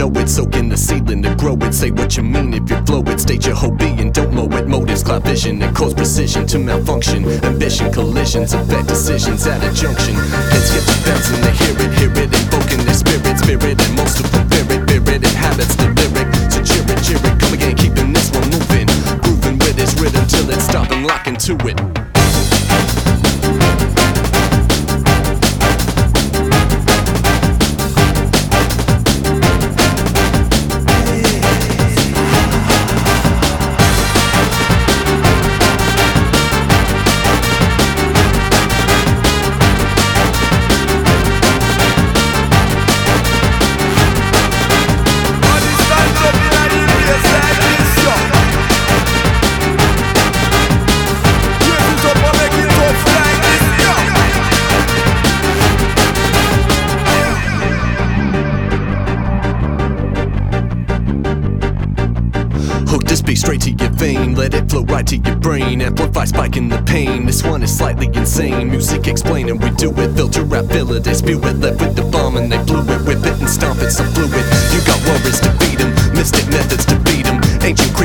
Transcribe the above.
know it. Soak in the ceiling to grow it. Say what you mean if you flow it. State your whole being, don't mow it. Motives cloud vision and cause precision to malfunction. Ambition collisions affect decisions at a junction. Heads get to bouncing, they hear it, invoking their spirit, and most of them fear it, inhabits the lyric. So cheer it, come again, keeping this one moving, grooving with its rhythm till it's stopping, locking to it. Hook this beat straight to your vein, let it flow right to your brain. Amplify, spiking the pain. This one is slightly insane. Music explaining, we do it. Filter rap, fill it, they spew it. Left with the bomb and they blew it. Whip it and stomp it, so fluid. You got worries to beat 'em, mystic methods to beat 'em. Ancient